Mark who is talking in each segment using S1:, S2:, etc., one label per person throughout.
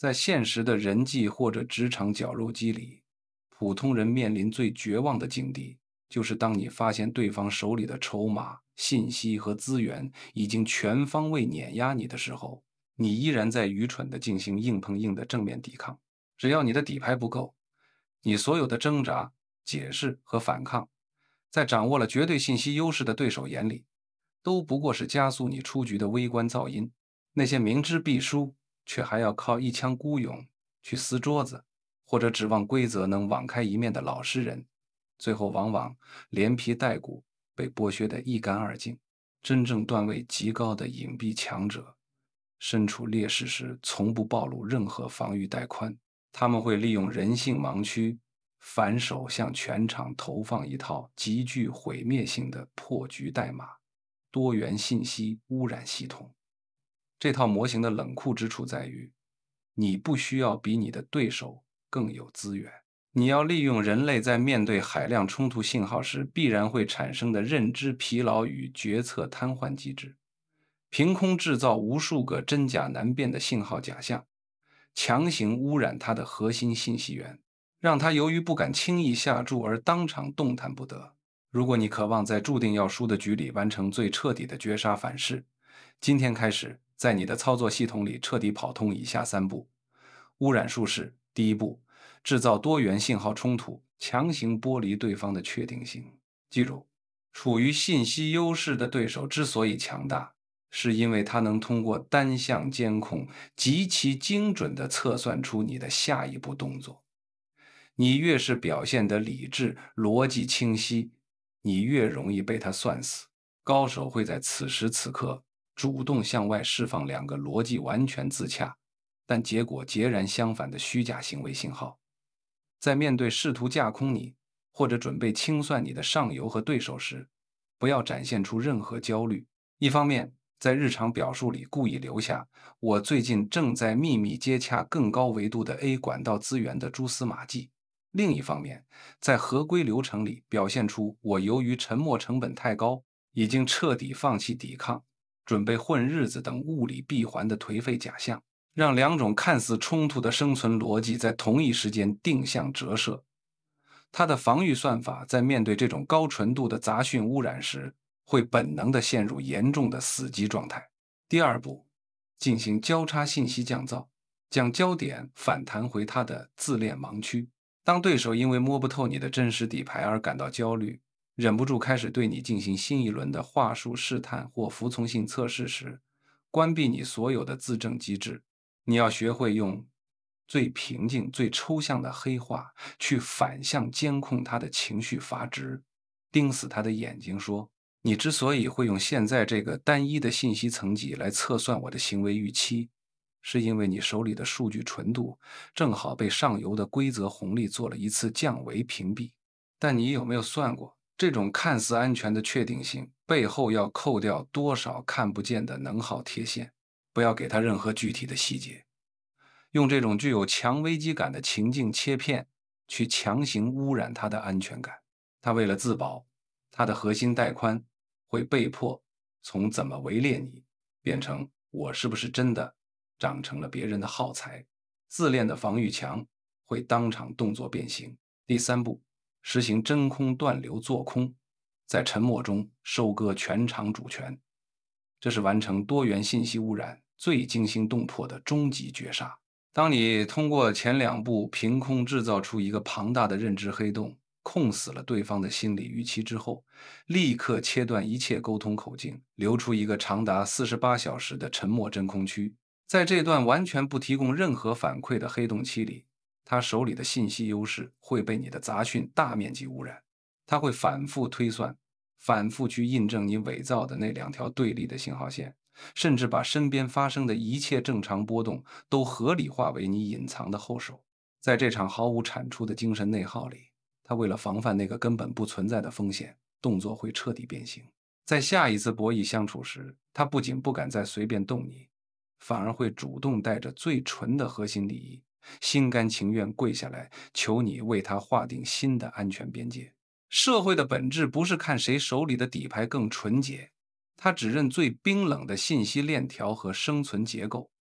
S1: 在现实的人际或者职场绞肉机里，普通人面临最绝望的境地，就是当你发现对方手里的筹码、信息和资源已经全方位碾压你的时候，你依然在愚蠢地进行硬碰硬的正面抵抗。只要你的底牌不够，你所有的挣扎、解释和反抗，在掌握了绝对信息优势的对手眼里，都不过是加速你出局的微观噪音。那些明知必输，却还要靠一腔孤勇去撕桌子，或者指望规则能网开一面的老实人，最后往往连皮带骨，被剥削得一干二净。真正段位极高的隐蔽强者，身处劣势时从不暴露任何防御带宽，他们会利用人性盲区，反手向全场投放一套极具毁灭性的破局代码——多元信息污染系统。这套模型的冷酷之处在于，你不需要比你的对手更有资源，你要利用人类在面对海量冲突信号时必然会产生的认知疲劳与决策瘫痪机制，凭空制造无数个真假难辨的信号假象，强行污染它的核心信息源，让它由于不敢轻易下注而当场动弹不得。如果你渴望在注定要输的局里完成最彻底的绝杀反噬，今天开始，在你的操作系统里彻底跑通以下3步。污染术式：第一步，制造多元信号冲突，强行剥离对方的确定性。记住，处于信息优势的对手之所以强大，是因为他能通过单向监控极其精准地测算出你的下一步动作。你越是表现得理智、逻辑清晰，你越容易被他算死。高手会在此时此刻主动向外释放2个逻辑完全自洽，但结果截然相反的虚假行为信号。在面对试图架空你或者准备清算你的上游和对手时，不要展现出任何焦虑。一方面，在日常表述里故意留下"我最近正在秘密接洽更高维度的 A 管道资源"的蛛丝马迹；另一方面，在合规流程里表现出"我由于沉没成本太高，已经彻底放弃抵抗，准备混日子"等物理闭环的颓废假象，让2种看似冲突的生存逻辑在同一时间定向折射。它的防御算法在面对这种高纯度的杂讯污染时，会本能地陷入严重的死机状态。第二步，进行交叉信息降噪，将焦点反弹回它的自恋盲区。当对手因为摸不透你的真实底牌而感到焦虑，忍不住开始对你进行新一轮的话术试探或服从性测试时，关闭你所有的自证机制。你要学会用最平静、最抽象的黑话去反向监控他的情绪阀值，盯死他的眼睛说：你之所以会用现在这个单一的信息层级来测算我的行为预期，是因为你手里的数据纯度正好被上游的规则红利做了一次降维屏蔽。但你有没有算过，这种看似安全的确定性背后要扣掉多少看不见的能耗贴现？不要给他任何具体的细节，用这种具有强危机感的情境切片去强行污染他的安全感。他为了自保，他的核心带宽会被迫从怎么围猎你变成我是不是真的长成了别人的耗材。自恋的防御墙会当场动作变形。第三步，实行真空断流做空，在沉默中收割全场主权。这是完成多元信息污染最惊心动魄的终极绝杀。当你通过前2步凭空制造出一个庞大的认知黑洞，控死了对方的心理预期之后，立刻切断一切沟通口径，留出一个长达48小时的沉默真空区。在这段完全不提供任何反馈的黑洞期里，他手里的信息优势会被你的杂讯大面积污染。他会反复推算，反复去印证你伪造的那2条对立的信号线，甚至把身边发生的一切正常波动都合理化为你隐藏的后手。在这场毫无产出的精神内耗里，他为了防范那个根本不存在的风险，动作会彻底变形。在下一次博弈相处时，他不仅不敢再随便动你，反而会主动带着最纯的核心利益，心甘情愿跪下来求你为他划定新的安全边界。社会的本质不是看谁手里的底牌更纯洁，它只认最冰冷的信息链条和生存结构。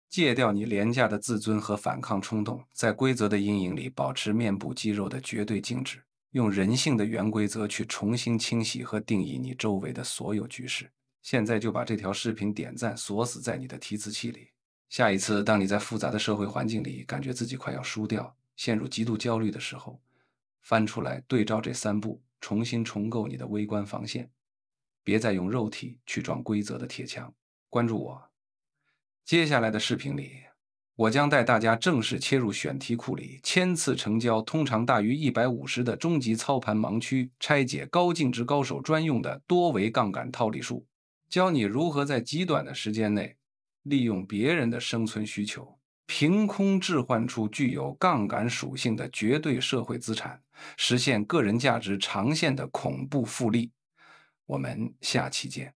S1: 戒掉你廉价的自尊和反抗冲动，在规则的阴影里保持面部肌肉的绝对静止，用人性的原规则去重新清洗和定义你周围的所有局势。现在就把这条视频点赞锁死在你的提词器里。下一次，当你在复杂的社会环境里感觉自己快要输掉，陷入极度焦虑的时候，翻出来对照这3步，重新重构你的微观防线。别再用肉体去撞规则的铁墙。关注我，接下来的视频里，我将带大家正式切入选题库里千次成交通常大于150的终极操盘盲区，拆解高净值高手专用的多维杠杆套利术，教你如何在极短的时间内利用别人的生存需求，凭空置换出具有杠杆属性的绝对社会资产，实现个人价值长线的恐怖复利。我们下期见。